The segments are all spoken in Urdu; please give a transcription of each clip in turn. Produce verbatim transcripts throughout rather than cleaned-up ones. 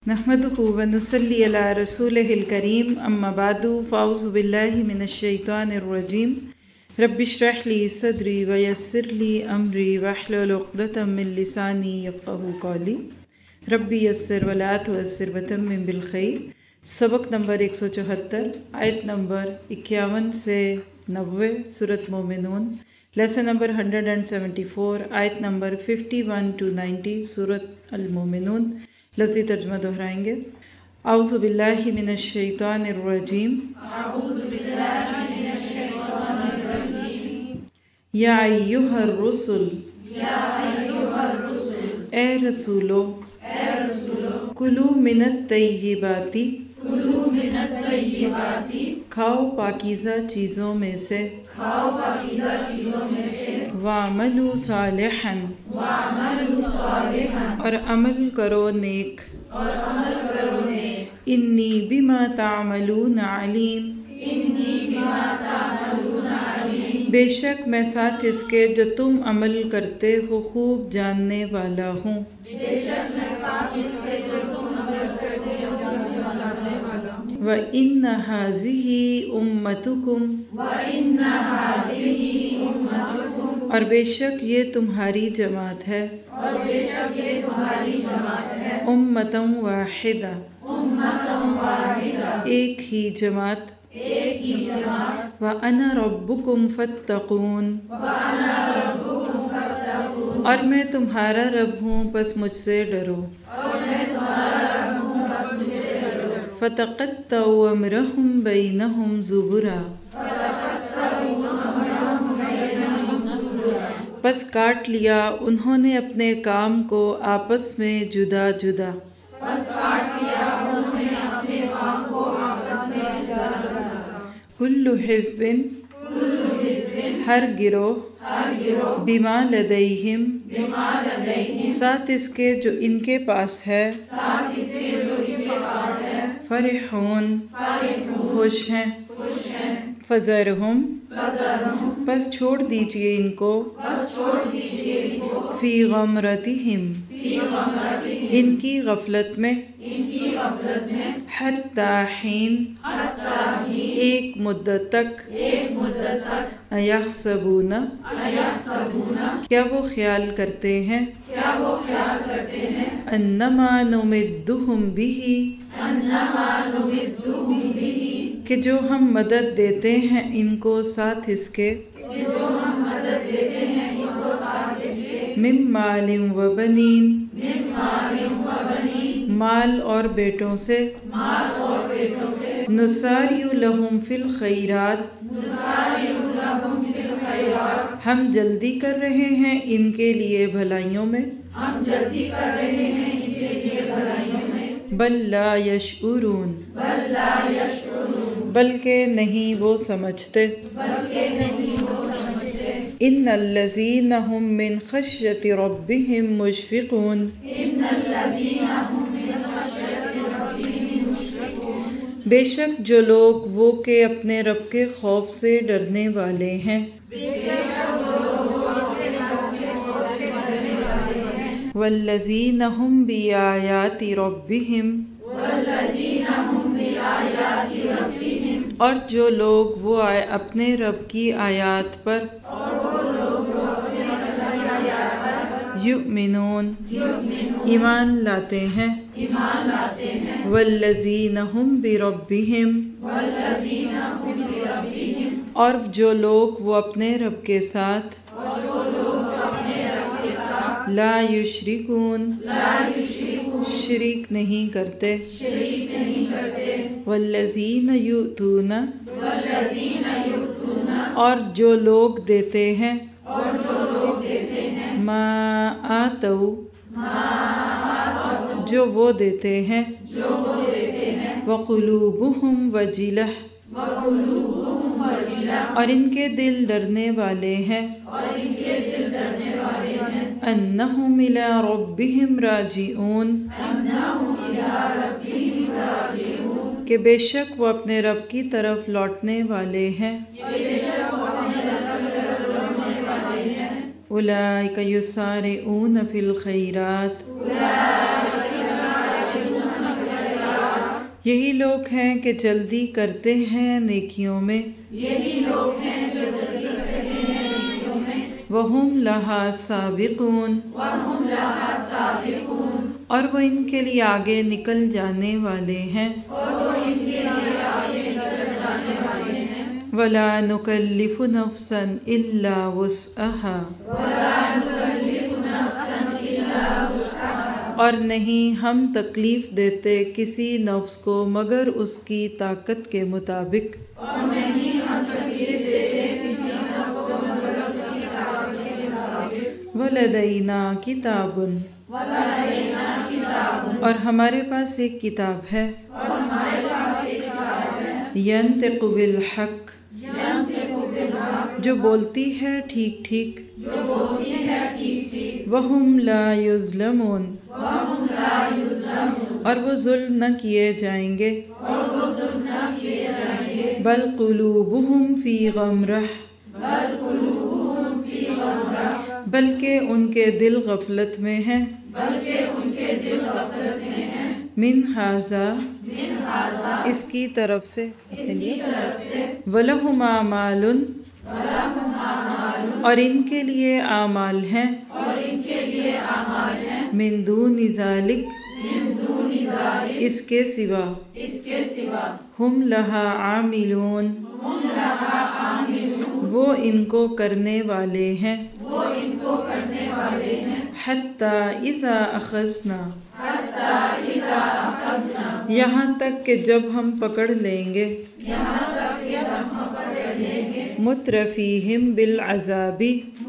نحمدہ ونصلی علی رسولہ الکریم اما بعد فاعوذ باللہ من الشیطان الرجیم رب اشرح لی صدری ویسر لی امری واحلل عقدۃ من لسانی یفقہوا قولی رب یسر ولا تعسر وتمم بالخیر۔ سبق نمبر ایک سو چوہتر، آیت نمبر اکیاون سے نوے، سورۃ مومنون۔ لیسن نمبر ایک سو چوہتر، آیت نمبر اکیاون ٹو نوے، سورۃ المومنون۔ لفظی ترجمہ دہرائیں گے۔ اعوذ باللہ من الشیطان الرجیم اعوذ باللہ من الشیطان الرجیم یا ایہا الرسل یا ایہا الرسل اے رسولو اے رسولو کلوا من الطیبات کلوا من الطیبات کھاؤ پاکیزہ چیزوں میں سے، کھاؤ پاکیزہ چیزوں میں سے، وَاعْمَلُوا صَالِحًا وَاعْمَلُوا صَالِحًا اور عمل کرو نیک، اور عمل کرو نیک، انی بما تعملون علیم انی بما تعملون علیم بے شک میں ساتھ اس کے جو تم عمل کرتے ہو خوب جاننے والا ہوں۔ بے شک میں ساتھ اس کے جو تم عمل کرتے ہو جاننے والا ہوں۔ وَإِنَّ هَٰذِهِ أُمَّتُكُمْ وَإِنَّ هَٰذِهِ أُمَّتُكُمْ اور بے شک یہ تمہاری جماعت ہے، اور بے شک یہ تمہاری جماعت ہے، أُمَّةً وَاحِدَةً أُمَّةً وَاحِدَةً ایک ہی جماعت، ایک ہی جماعت، وَأَنَا رَبُّكُمْ فَاتَّقُونِ وَأَنَا رَبُّكُمْ فَاتَّقُونِ اور میں تمہارا رب ہوں پس مجھ سے ڈرو۔ اور میں تمہارا رب ہوں بس مجھ سے ڈرو۔ فَتَقَطَّعُوا أَمْرَهُمْ بَيْنَهُمْ زُبُرًا فَتَقَطَّعُوا أَمْرَهُمْ بَيْنَهُمْ زُبُرًا پس کاٹ لیا انہوں نے اپنے کام کو آپس میں جدا جدا۔ پس کاٹ لیا انہوں نے اپنے کام کو آپس میں جدا جدا۔ کل حزب کل حزب ہر گروہ، ہر گروہ بما لدیہم بما لدیہم ساتھ اس کے جو ان کے پاس ہے، ساتھ اس کے جو ان کے پاس ہے، فرحون فرحون خوش ہیں، خوش ہیں، فذرہم فذرہم پس چھوڑ دیجئے ان کو، بس چھوڑ دیجئے ان کو، فی غمرتہم فی غمرتہم ان کی غفلت میں، ان کی غفلت میں، حتی حین حتیٰ ہی ایک مدت تک، ایک مدت تک، ایحسبون ایحسبون کیا وہ خیال کرتے ہیں، کیا وہ خیال کرتے ہیں، انما نمدہم بہ انما نمدہم بہ کہ جو ہم مدد دیتے ہیں ان کو ساتھ اس کے، کہ جو ہم مدد دیتے ہیں ان کو ساتھ اس کے، من مال و بنین من مال و بنین مال اور بیٹوں سے، مال اور بیٹوں سے، نسارع لہم فی الخیرات نسارع لہم فی الخیرات ہم جلدی کر رہے ہیں ان کے لیے بھلائیوں میں، ہم جلدی کر رہے ہیں ان کے لیے بھلائیوں میں، بل لا یشعرون بل لا یشعرون بلکہ نہیں وہ سمجھتے، بلکہ نہیں وہ سمجھتے، ان الذین ہم من خشیۃ ربہم مشفقون ان الذین هم من خشیۃ ربہم مشفقون بے شک جو لوگ وہ کہ اپنے رب کے خوف سے ڈرنے والے ہیں، بے شک لوگ وہ اپنے رب کے خوف سے ڈرنے والے ہیں، والذین ہم بآیات ربہم والذین هم بآیات ربہم اور جو لوگ وہ آئے اپنے رب کی آیات پر، اور وہ لوگ جو اپنے رب کی آیات پر یؤمنون یؤمنون ایمان لاتے ہیں، ایمان لاتے ہیں، والذین ہم بربہم والذین هم بربہم اور جو لوگ وہ اپنے رب کے ساتھ، اور وہ لوگ جو اپنے رب کے ساتھ لا یشرکون لا یشرکون شریک نہیں کرتے، شریک نہیں کرتے، والذین یؤتون والذین یؤتون اور جو لوگ دیتے ہیں، اور جو لوگ دیتے ہیں، ما آتوا ما آتوا جو وہ دیتے ہیں، جو وہ دیتے ہیں، وقلوبہم وجلہ وقلوبہم وجلہ اور ان کے دل ڈرنے والے ہیں، اور ان کے دل ڈرنے والے ہیں، انہم الی ربہم راجعون انہم الی ربہم راجعون کہ بے شک وہ اپنے رب کی طرف لوٹنے والے ہیں، بے شک وہ اپنے رب کی طرف لوٹنے والے ہیں، اولئک یسارعون فی الخیرات اولئک یسارعون فی یہی لوگ ہیں کہ جلدی کرتے ہیں نیکیوں میں، یہی لوگ ہیں جو جلدی کرتے ہیں نیکیوں میں، وَهُمْ لَهَا سَابِقُونَ وَهُمْ لَهَا سَابِقُونَ اور وہ ان کے لیے آگے نکل جانے والے ہیں، اور وہ ان کے لیے آگے نکل جانے والے ہیں، وَلَا نُكَلِّفُ نَفْسًا إِلَّا وُسْعَهَا وَلَا نُكَلِّفُ نَفْسًا إِلَّا وُسْعَهَا اور نہیں ہم تکلیف دیتے کسی نفس کو مگر اس کی طاقت کے مطابق، اور نہیں ہم تکلیف دیتے کسی نفس کو مگر اس کی طاقت کے مطابق، وَلَدَيْنَا کِتَابٌ وَلَدَيْنَا کتاب اور ہمارے پاس ایک کتاب ہے، اور ہمارے پاس ایک کتاب ہے، يَنطِقُ بِالْحَقِّ يَنطِقُ بِالْحَقِّ جو بولتی ہے ٹھیک ٹھیک، جو بولتی ہے ٹھیک ٹھیک، وَهُمْ لَا يُظْلَمُونَ وَهُمْ لَا يُظْلَمُونَ اور وہ ظلم نہ کیے جائیں گے، اور وہ ظلم نہ کیے جائیں گے، بل قلوبہم فی غمرہ بل قلوبہم فی غمرہ بلکہ ان کے دل غفلت میں ہیں، بلکہ ان کے دل غفلت میں ہیں، من ھذا من ھذا اس کی طرف سے، اس کی طرف سے، وَلَهُمْ أَعْمَالٌ وَلَهُمْ أَعْمَالٌ اور ان کے لیے اعمال ہیں، اور ان کے لیے اعمال ہیں، من دون ذالک من دون ذلک اس کے سوا، اس کے سوا، ہم لہا عاملون ہم لہا عاملون وہ ان کو کرنے والے ہیں، وہ ان کو کرنے والے ہیں، حتی اذا اخذنا حتی اذا اخذنا یہاں تک کہ جب ہم پکڑ لیں گے، یہاں تک کہ جب ہم پکڑ لیں گے، مترفیہم بالعذاب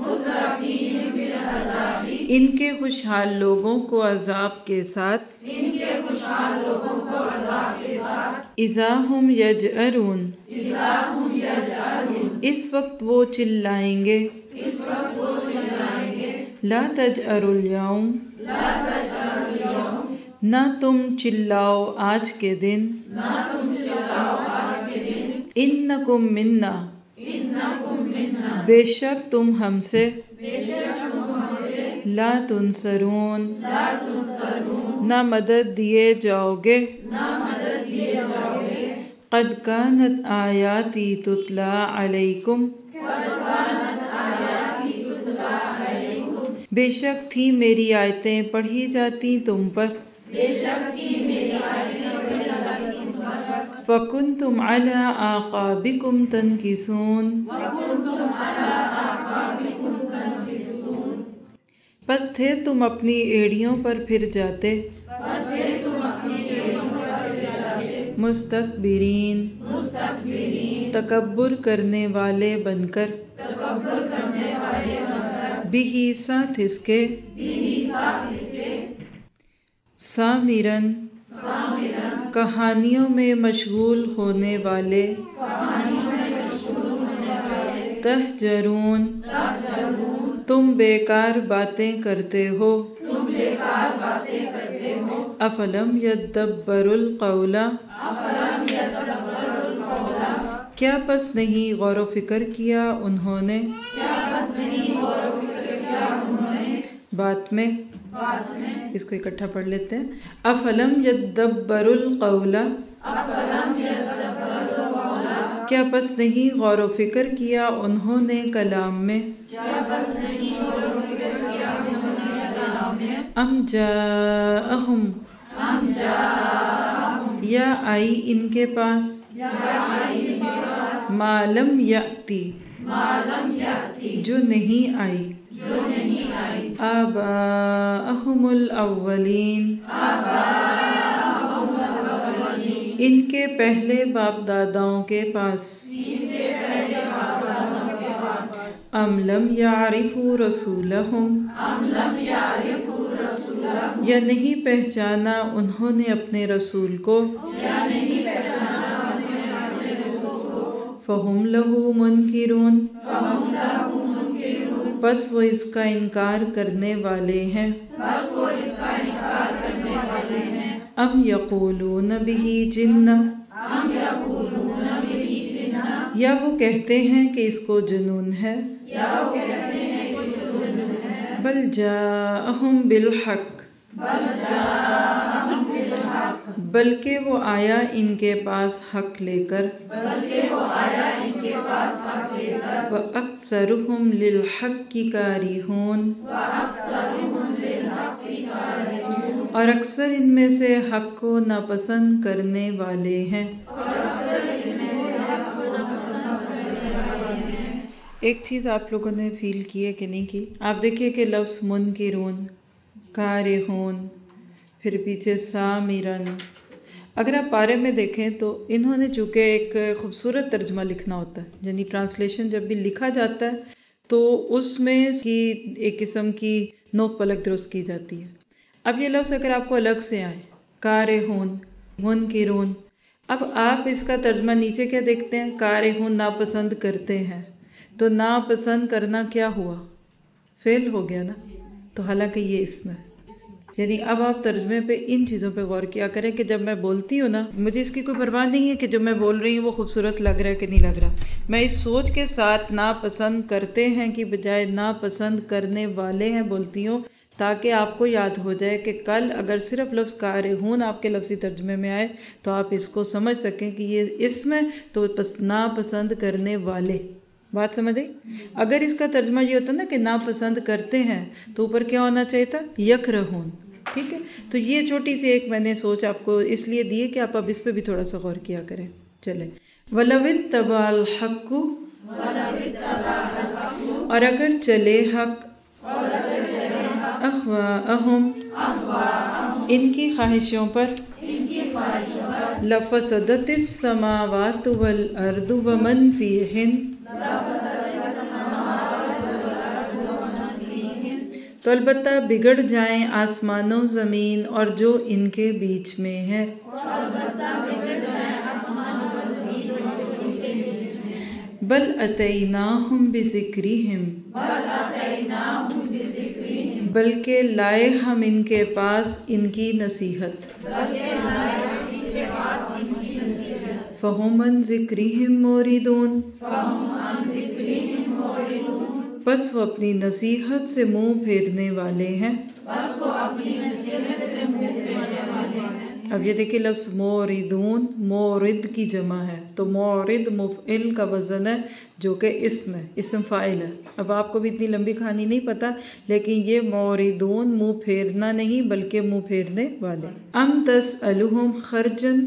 مترفیہم بالعذاب ان کے خوشحال لوگوں کو عذاب کے ساتھ، ان کے خوشحال لوگوں کو عذاب کے ساتھ، اذا ہم یجأرون اذا ہم یجأرون اس وقت وہ چلائیں گے، اس وقت وہ چلائیں گے، لا تجأروا اليوم لا تجأروا اليوم نہ تم چلاؤ آج کے دن، نہ تم چلاؤ آج کے دن، انکم منا انکم منا بے شک تم ہم سے، بے شک تم ہم سے، لا تنصرون لا تنصرون نہ مدد دیے جاؤ گے، نہ مدد دیے جاؤ گے، قد کانت آیاتی تتلی علیکم قد کانت آیاتی تتلی علیکم بے شک تھی میری آیتیں پڑھی جاتی تم پر، بے شک تھی میری آیتیں پڑھی جاتی تم پر، فکنتم علی اعقابکم تنکثون وَكُنْتُمْ عَلَىٰ أَعْقَابِكُمْ تَنكِصُونَ پس تھے تم اپنی ایڑیوں پر پھر جاتے، بس تھے تم اپنی ایڑیوں پر پھر جاتے، مستکبرین مستکبرین تکبر کرنے والے بن کر، تکبر کرنے والے بن کر، بھی ساتھ اس کے، بھی ساتھ اس کے، سامرن سامرن کہانیوں میں مشغول ہونے والے، کہانیوں میں مشغول ہونے والے، تہجرون تہجرون تم بیکار باتیں کرتے ہو، تم بیکار باتیں کرتے ہو، افلم یدبروا القول افلم یدبروا القول کیا پس نہیں غور و فکر کیا انہوں نے، کیا بس نہیں غور و فکر کیا انہوں نے بات میں، بات میں، اس کو اکٹھا پڑھ لیتے ہیں، افلم یدبروا القول افلم یدبروا القول کیا پس نہیں غور و فکر کیا انہوں نے کلام میں، کیا بس نہیں غور و فکر کیا انہوں نے کلام میں، ام جاءہم ہم جاءہم یا آئی ان کے پاس، یا آئی ان کے پاس، ما لم یأتی ما لم یأتی جو نہیں آئی، جو نہیں آئی، آباءہم الاولین آباءہم الاولین ان کے پہلے باپ داداؤں کے پاس، ان کے پہلے باپ دادوں کے پاس، ام لم یعرفوا رسولہم ام لم یعرفوا رسولہم یا نہیں پہچانا انہوں نے اپنے رسول کو، یا نہیں پہچانا انہوں نے اپنے رسول کو، فہم لہ منکرون فہم لہ منکرون بس وہ اس کا انکار کرنے والے ہیں، بس وہ اس کا انکار کرنے والے ہیں، ام یقولون بہ جنہ ہم یقولون بہ جنہ یا وہ کہتے ہیں کہ اس کو جنون ہے، یا وہ کہتے ہیں کہ اس کو جنون ہے، بل جاءہم بالحق بل جاءہم بالحق بلکہ وہ آیا ان کے پاس حق لے کر بلکہ وہ آیا ان کے پاس حق لے کر وَأَكْثَرُهُمْ لِلْحَقِّ كَارِهُونَ وَأَكْثَرُهُمْ لِلْحَقِّ كَارِهُونَ اور اکثر ان میں سے حق کو ناپسند کرنے والے ہیں۔ اور اکثر ان میں سے حق کو ناپسند کرنے والے ہیں۔ ایک چیز آپ لوگوں نے فیل کی ہے کہ نہیں کی؟ آپ دیکھیے کہ لفظ منکرون، کارہون، پھر پیچھے سامرن، اگر آپ پارے میں دیکھیں تو انہوں نے چونکہ ایک خوبصورت ترجمہ لکھنا ہوتا ہے، یعنی ٹرانسلیشن جب بھی لکھا جاتا ہے تو اس میں کی ایک قسم کی نوک پلک درست کی جاتی ہے۔ اب یہ لفظ اگر آپ کو الگ سے آئے، کارہون، منکرون، اب آپ اس کا ترجمہ نیچے کیا دیکھتے ہیں؟ کارہون ناپسند کرتے ہیں، تو ناپسند کرنا کیا ہوا؟ فعل ہو گیا نا، تو حالانکہ یہ اسم ہے۔ یعنی اب آپ ترجمے پہ ان چیزوں پہ غور کیا کریں کہ جب میں بولتی ہوں نا، مجھے اس کی کوئی پرواہ نہیں ہے کہ جو میں بول رہی ہوں وہ خوبصورت لگ رہا ہے کہ نہیں لگ رہا، میں اس سوچ کے ساتھ ناپسند کرتے ہیں کہ بجائے ناپسند کرنے والے ہیں بولتی ہوں، تاکہ آپ کو یاد ہو جائے کہ کل اگر صرف لفظ کارہون آپ کے لفظی ترجمے میں آئے تو آپ اس کو سمجھ سکیں کہ یہ اسم ہے تو ناپسند کرنے والے۔ بات سمجھ آئی؟ اگر اس کا ترجمہ یہ ہوتا نا کہ ناپسند کرتے ہیں تو اوپر کیا ہونا چاہیے تھا؟ یکرہون۔ ٹھیک ہے، تو یہ چھوٹی سی ایک میں نے سوچ آپ کو اس لیے دی ہے کہ آپ اب اس پہ بھی تھوڑا سا غور کیا کریں۔ چلیں، وَلَوِ اتَّبَعَ الْحَقُّ اور اگر چلے حق اہواءہم ان کی خواہشوں پر لَفَسَدَتِ السَّمَاوَاتُ وَالْأَرْضُ وَمَنْ فِيهِنَّ تو البتہ بگڑ جائیں آسمانوں زمین اور جو ان کے بیچ میں ہے۔ بل اتیناہم بذکرہم بلکہ لائے ہم ان کے پاس ان کی نصیحت۔ فہم عن ذکرہم موردون بس وہ اپنی نصیحت سے منہ پھیرنے والے ہیں۔ اب یہ دیکھیں لفظ موردون، مورد کی جمع ہے، تو مورد مفعل کا وزن ہے جو کہ اسم ہے، اسم فاعل ہے۔ اب آپ کو بھی اتنی لمبی کہانی نہیں پتا، لیکن یہ موردون منہ پھیرنا نہیں بلکہ منہ پھیرنے والے۔ ام تسألہم خرجن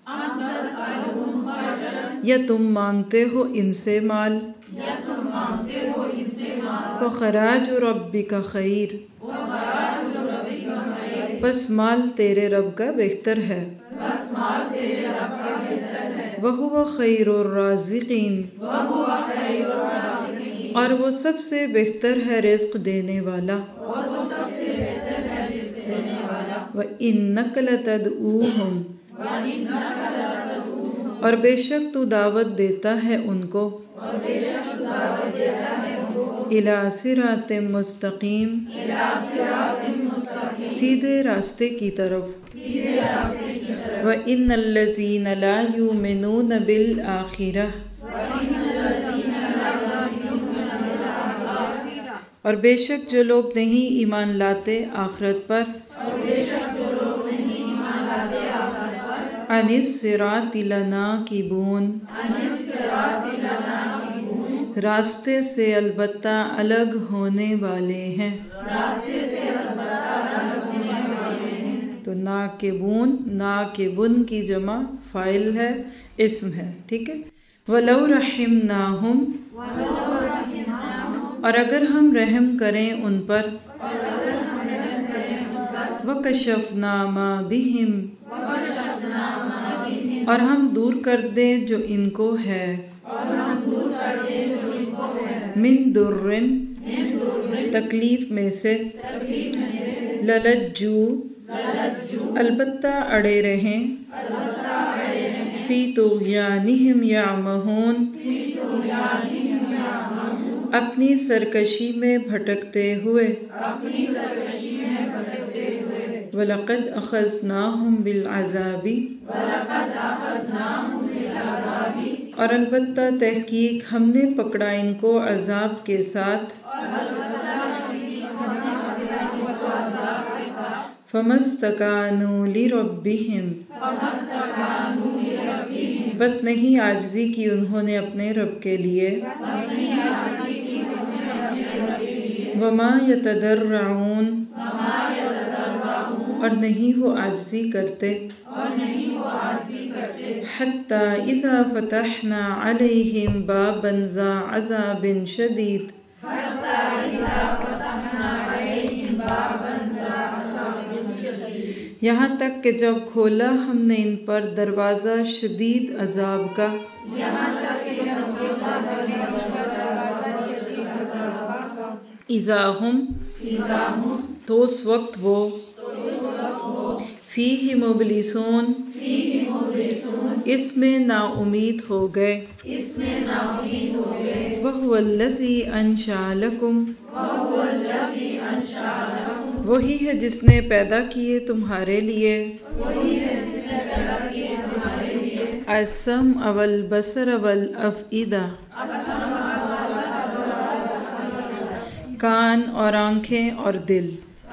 یا تم مانگتے ہو ان سے مال، فخراج ربک خیر بس مال تیرے رب کا بہتر ہے۔ وَهُوَ خَيْرُ الرَّازِقِينَ اور وہ سب سے بہتر ہے رزق دینے والا۔ وَإِنَّكَ لَتَدْعُوهُمْ اور بے شک تو دعوت دیتا ہے ان کو إِلَى صِرَاطٍ مستقیم سیدھے راستے کی طرف۔ وَإِنَّ الَّذِينَ لَا يُؤْمِنُونَ بِالْآخِرَةِ اور بے شک جو لوگ نہیں ایمان لاتے آخرت پر، عَنِ الصِّرَاطِ لَنَاكِبُونَ راستے سے البتہ الگ ہونے والے ہیں۔ تو ناکبون، ناکبن کی جمع فاعل ہے، اسم ہے، ٹھیک ہے۔ وَلَوْ رَحِمْنَاهُمْ اور اگر ہم رحم کریں ان پر، وَكَشَفْنَا مَا بِهِمْ اور ہم دور کر دیں جو ان کو ہے، من درن تکلیف میں سے، للجو البتہ اڑے رہیں، فی طغیانہم یعمہون اپنی سرکشی میں بھٹکتے ہوئے، وَلَقَدْ أَخَذْنَاهُمْ بِالْعَذَابِ اور البتہ تحقیق ہم نے پکڑا ان کو عذاب کے ساتھ، فمستکانوا لربہم، فمستکانوا لربہم، بس نہیں عاجزی کی انہوں نے اپنے رب کے لیے، بس نہیں عاجزی کی انہوں نے اپنے رب کے لیے، وما یتضرعون، وما یتضرعون، اور نہیں وہ عاجزی کرتے، اور نہیں وہ عاجزی کرتے، حتی اذا فتحنا علیہم بابا ذا عذاب شدید، حتی اذا فتحنا علیہم بابا ذا عذاب شدید، یہاں تک کہ جب کھولا ہم نے ان پر دروازہ شدید عذاب کا، یہاں تک کہ جب کھولا ہم نے ان پر دروازہ شدید عذاب کا، اذا ہم، اذا ہم، تو اس وقت وہ، تو اس وقت وہ، فیہ مبلسون، فیہ مبلسون، اس میں نا امید ہو گئے، اس میں ناامید ہو گئے، وہو الذی انشأ لکم، وَهُوَ الَّذِي أَنشَأَ لَكُمْ، وہی ہے جس نے پیدا کیے تمہارے لیے، وہی ہے جس نے پیدا کیے تمہارے لیے، السمع والبصر والافئدہ، کان اور آنکھیں اور دل،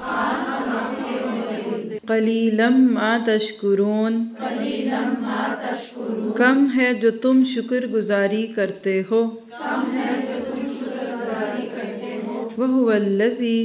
قلیلا ما تشکرون، قَلِيلًا مَا تَشْكُرُونَ، کم ہے جو تم شکر گزاری کرتے ہو، کم ہے جو تم شکر گزاری کرتے ہو، وہو الذی،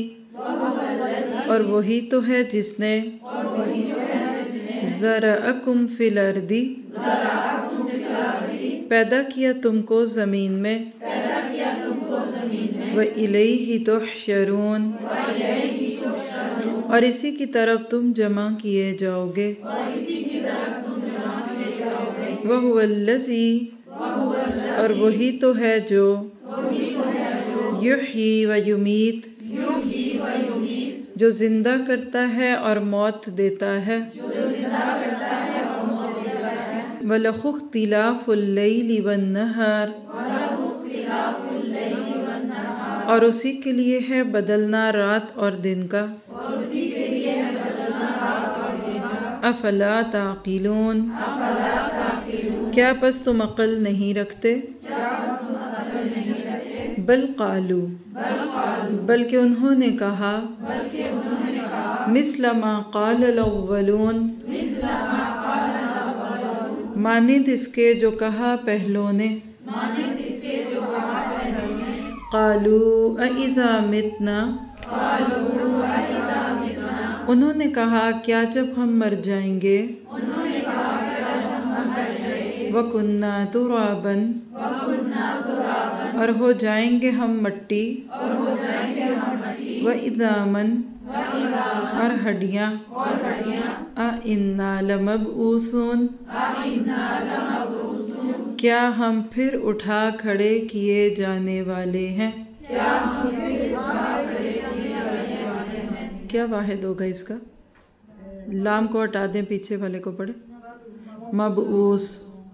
اور وہی تو ہے جس نے، اور وہی تو ہے جس نے ذرأکم فی الارض، ذرأکم فی الارض، پیدا کیا تم کو زمین میں، پیدا کیا تم کو زمین میں، وإلیہ تحشرون، وَإِلَيْهِ تُحْشَرُونَ، اور اسی کی طرف تم جمع کیے جاؤ گے، اور اسی کی طرف تم جمع کیے جاؤ گے، وہو الذی، وَهُوَ الَّذِي، اور وہی تو ہے جو، وہی تو ہے جو یحیی و یمیت، یحیی و یمیت، جو زندہ کرتا ہے اور موت دیتا ہے، جو زندہ کرتا ہے اور موت دیتا ہے، وَلَهُ اخْتِلَافُ اللَّيْلِ وَالنَّهَارِ، وَلَهُ اخْتِلَافُ اللَّيْلِ وَالنَّهَارِ، اور اسی کے لیے ہے بدلنا رات اور دن کا، اور اسی کے لیے ہے بدلنا رات اور دن کا، افلا تعقلون، افلا تعقلون، کیا پس تم عقل نہیں رکھتے، کیا پس تم عقل نہیں رکھتے، بل قالو، بل قالوا، بلکہ انہوں نے کہا، بلکہ انہوں نے کہا، مثل ما قال الاولون، مثل ما قال الاولون، مانند اس کے جو کہا پہلوں نے، مانند اس کے جو کہا پہلوں نے، قالوا اذا متنا، قالوا اذا متنا، انہوں نے کہا کیا جب ہم مر جائیں گے، انہوں نے کہا کیا جب ہم مر جائیں گے، وَكُنَّا تُرَابًا، وَكُنَّا تُرَابًا، اور ہو جائیں گے ہم مٹی، اور ہو جائیں گے ہم مٹی، وَإِذَامًا، وَإِذَامًا، اور ہڈیاں، اور ہڈیاں، أَإِنَّا لَمَبْعُوثُونَ، أَإِنَّا لَمَبْعُوثُونَ، کیا ہم پھر اٹھا کھڑے کیے جانے والے ہیں، کیا ہم پھر اٹھا کھڑے کیے جانے والے ہیں، کیا واحد ہوگا اس کا، لام کو ہٹا دیں پیچھے والے کو پڑھیں، مبعوث،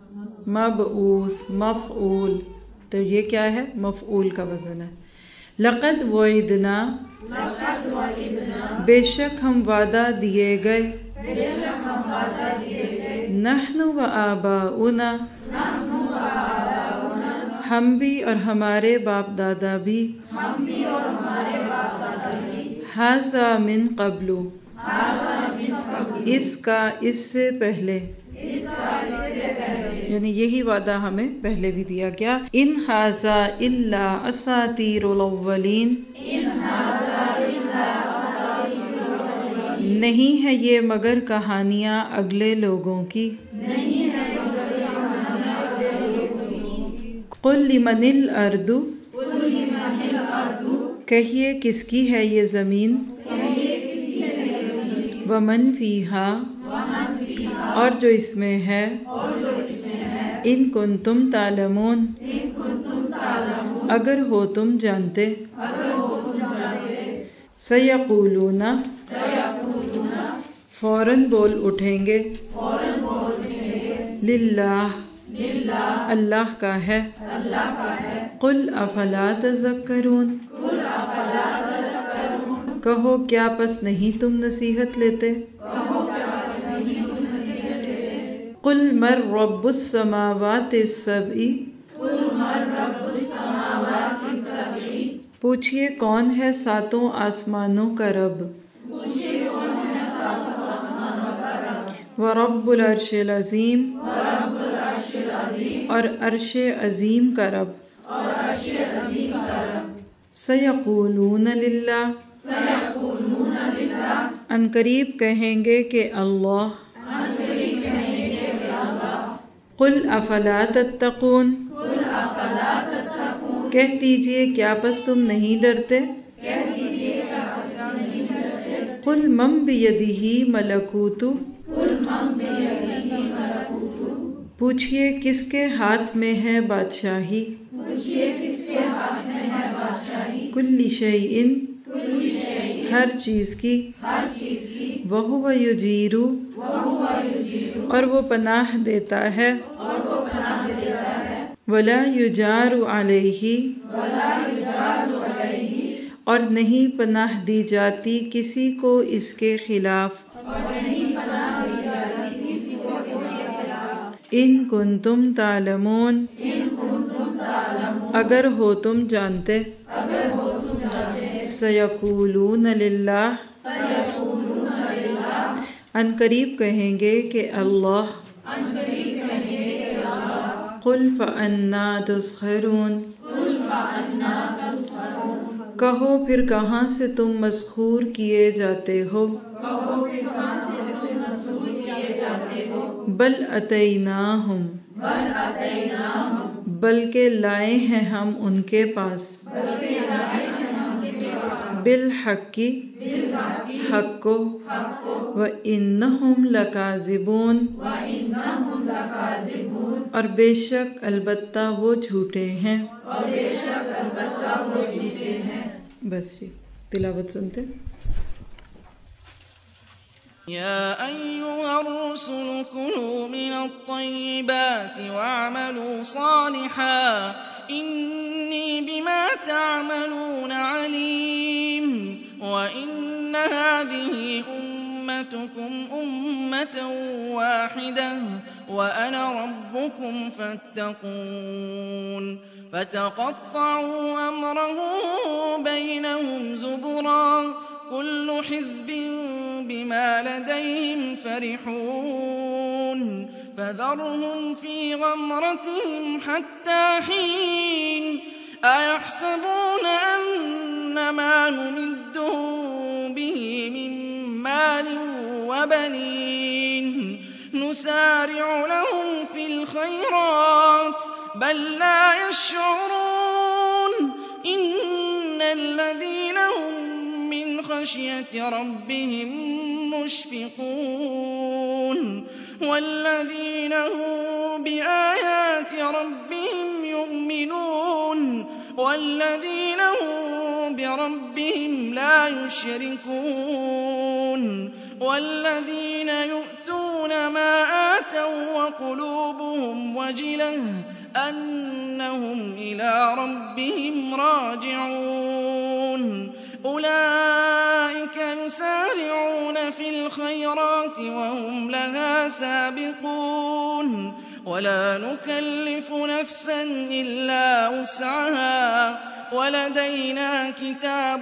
مبعوث، مفعول، تو یہ کیا ہے، مفعول کا وزن ہے، لقد وعدنا، لقد وعدنا، بے شک ہم وعدہ دیے گئے، بے شک ہم وعدہ دیے گئے، نحن و آباؤنا، نحن وآباؤنا، ہم بھی اور ہمارے باپ دادا بھی، ہم بھی اور ہمارے باپ دادا بھی، ھذا من قبل، ھذا من قبل، اس کا اس سے پہلے، اس کا اس سے پہلے، یعنی یہی وعدہ ہمیں پہلے بھی دیا گیا، ان ھذا الا اساطیر الاولین، ان ھذا الا اساطیر الاولین، نہیں ہے یہ مگر کہانیاں اگلے لوگوں کی، نہیں ہے مگر کہانیاں اگلے لوگوں کی، قل لمن الارض، قل لمن الارض، کہیے کس کی ہے یہ زمین، کہیے کس کی ہے یہ زمین، ومن فیہا، ومن فیہا، اور جو اس میں ہے، اور جو اس میں ہے، ان کنتم تعلمون، ان کنتم تعلمون، اگر ہو تم جانتے، اگر ہو تم جانتے، سیقولون، سیقولون، فوراً بول اٹھیں گے، فوراً بول اٹھیں گے، للہ، للہ، اللہ کا ہے، اللہ کا ہے، قل افلا تذکرون، قل افلا تذکرون، کہو کیا پس نہیں تم نصیحت لیتے، کہو کیا پس نہیں تم نصیحت لیتے، قل من رب السماوات السبع، قل من رب السماوات السبع، پوچھئے کون ہے ساتوں آسمانوں کا رب، پوچھئے کون ہے ساتوں व रब्बुल अर्शिल अज़ीम, और अर्श अज़ीम का रब। सयक़ूलून लिल्लाह, अनकरीब कहेंगे कि अल्लाह। कुल अफला तत्तकून, कह दीजिए क्या बस तुम नहीं डरते। कुल मम बियदिही मलकूतु, पूछिए किसके हाथ में है बादशाही। कुल्ली शैइन, हर चीज की। वहुव युजीरु, और वो पनाह देता है। वला युजारु अलैहि, और नहीं पनाह दी जाती किसी को इसके खिलाफ। इन कुंतुम तालमून, अगर हो तुम जानते। सयक़ूलून लिल्लाह, अनकरीब कहेंगे कि अल्लाह। कुल फ़अन्ना तुस्खरून, कहो फिर कहाँ से तुम मस्खूर किए जाते हो। बल अतैनाहुम, बल्कि लाए हैं हम उनके पास। बिल हक़्क़ि, हक़ को। व इन्नहुम लकाज़िबून, और बेशक अलबत्ता वो झूठे हैं। बस ये तिलावत सुनते। يا أيها الرسل كلوا من الطيبات واعملوا صالحا إني بما تعملون عليم وإن هذه أمتكم أمة واحدة وأنا ربكم فاتقون فتقطعوا أمرهم بينهم زبرا كل حزب بما لديهم فرحون فذرهم في غمرتهم حتى حين أيحسبون أن ما نمدهم به من مال وبنين نسارع لهم في الخيرات بل لا يشعرون إن الذين هم من خشية ربهم مشفقون والذين هم بآيات ربهم يؤمنون والذين هم بربهم لا يشركون والذين يؤتون ما آتوا وقلوبهم وجلة أنهم إلى ربهم راجعون أولئك يسارعون في الخيرات وهم لها سابقون ولا نكلف نفسا إلا وسعها ولدينا كتاب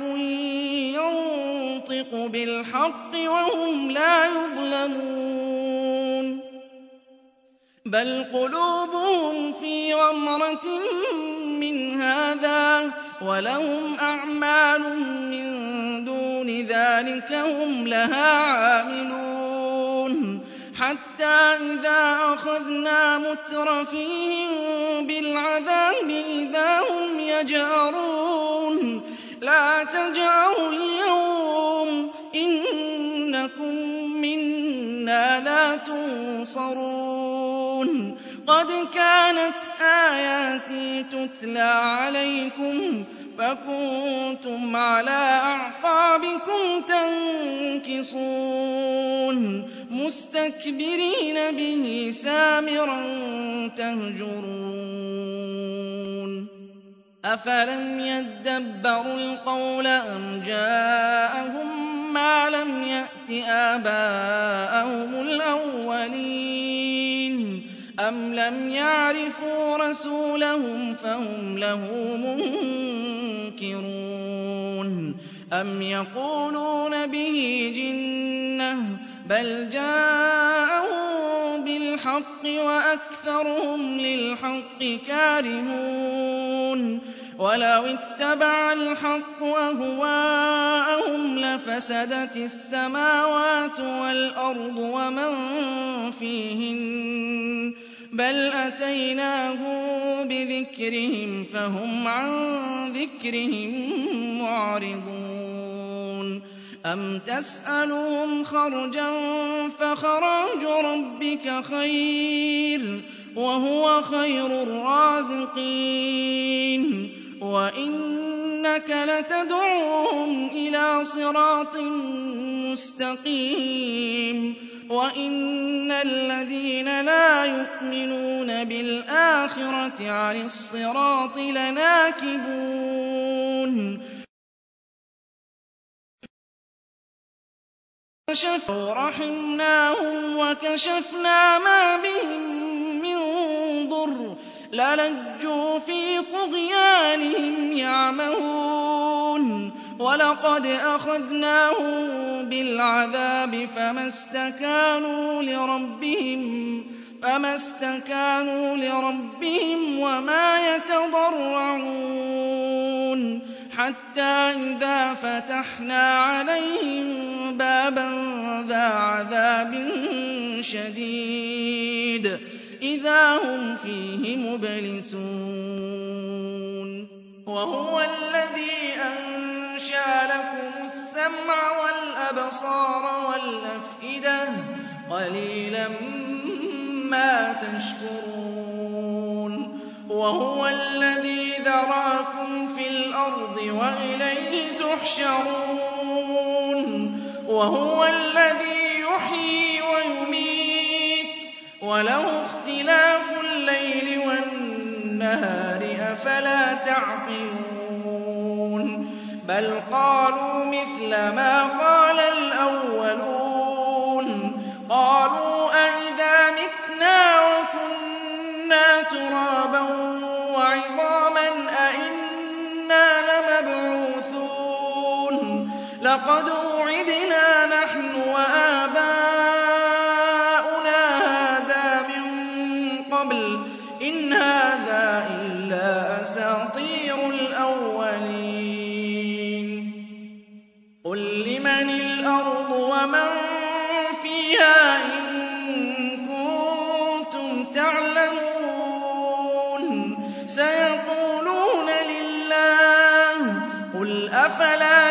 ينطق بالحق وهم لا يظلمون بل قلوبهم في غمرة من هذا ولهم أعمال من دون ذلك هم لها عاملون حتى إذا أخذنا مترفيهم بالعذاب إذا هم يجأرون لا تجأروا اليوم إنكم منا لا تنصرون قد كانت آياتي تتلى عليكم فكنتم على أعقابكم تنكصون مستكبرين به سامرا تهجرون أفلم يدبروا القول أم جاءهم ما لم يأت آباءهم الأولين أم لم يعرفوا رسولهم فهم له منكرون أم يقولون به جنة بل جاءهم بِالْحَقِّ وَأَكْثَرُهُمْ لِلْحَقِّ كَارِهُونَ وَلَوِ اتَّبَعَ الْحَقُّ أَهْوَاءَهُمْ لَفَسَدَتِ السَّمَاوَاتُ وَالْأَرْضُ وَمَن فِيهِنَّ بَلْ أَتَيْنَاهُم بِذِكْرِهِمْ فَهُمْ عَن ذِكْرِهِم مُّعْرِضُونَ أَمْ تَسْأَلُهُمْ خَرْجًا فَخَرَاجُ رَبِّكَ خَيْرٌ وَهُوَ خَيْرُ الرَّازِقِينَ وَإِنَّكَ لَتَدْعُوهُمْ إِلَىٰ صِرَاطٍ مُّسْتَقِيمٍ وَإِنَّ الَّذِينَ لَا يُؤْمِنُونَ بِالْآخِرَةِ عَنِ الصِّرَاطِ لَنَاكِبُونَ رَحِمْنَاهُمْ وَكَشَفْنَا مَا بِهِم مِّن ضُرٍّ لَّلَجُّوا فِي طُغْيَانِهِمْ يَعْمَهُونَ وَلَقَدْ أَخَذْنَاهُم بِالْعَذَابِ فَمَا اسْتَكَانُوا لِرَبِّهِمْ فَمَا اسْتَكَانُوا لِرَبِّهِمْ وَمَا يَتَضَرَّعُونَ حَتَّىٰ إِذَا فَتَحْنَا عَلَيْهِم بَابًا ذَا عَذَابٍ شَدِيدٍ إِذَا هُمْ فِيهِ مُبْلِسُونَ وَهُوَ الَّذِي أَنشَأَ لَكُمُ السَّمْعَ وَالْأَبْصَارَ وَالْأَفْئِدَةَ ۚ قَلِيلًا مَّا تَشْكُرُونَ وَهُوَ الَّذِي ذَرَأَكُمْ فِي الْأَرْضِ وَإِلَيْهِ تُحْشَرُونَ وَهُوَ الَّذِي يُحْيِي وَيُمِيتُ وَلَهُ اخْتِلَافُ اللَّيْلِ وَالنَّهَارِ ۚ أَفَلَا تَعْقِلُونَ بَلْ قَالُوا مِثْلَ مَا قَالَ الْأَوَّلُونَ قَالُوا أَإِذَا مِتْنَا وَكُنَّا تُرَابًا وَعِظَامًا أَإِنَّا لَمَبْعُوثُونَ لَقَدْ وُعِدْنَا نَحْنُ وَآبَاؤُنَا هَٰذَا مِن قَبْلُ إِنْ هَٰذَا إِلَّا أَسَاطِيرُ الْأَوَّلِينَ قُل لِّمَنِ الْأَرْضُ وَمَن فِيهَا إِن كُنتُمْ تَعْلَمُونَ سَيَقُولُونَ لِلَّهِ قُلْ أَفَلَا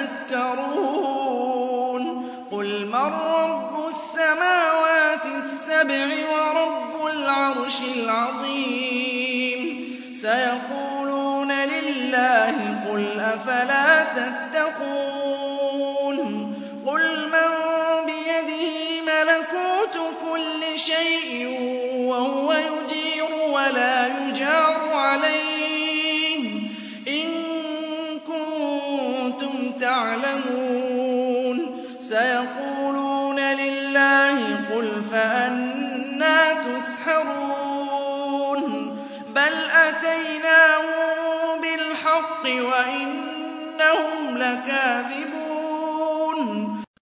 تَذَكَّرُونَ قُلْ مَن رَّبُّ السَّمَاوَاتِ السَّبْعِ وَرَبُّ الْعَرْشِ الْعَظِيمِ سَيَقُولُونَ لِلَّهِ قُلْ أَفَلَا تَتَّقُونَ قُلْ مَن بِيَدِهِ مَلَكُوتُ كُلِّ شَيْءٍ وَهُوَ يُجِيرُ وَلَا يُجَارُ عَلَيْهِ إِن كُنتُمْ تَعْلَمُونَ سَيَقُولُونَ لِلَّهِ قُلْ فَأَنَّىٰ تُسْحَرُونَ بَلْ أَتَيْنَاهُم بِالْحَقِّ وَإِنَّهُمْ لَكَاذِبُونَ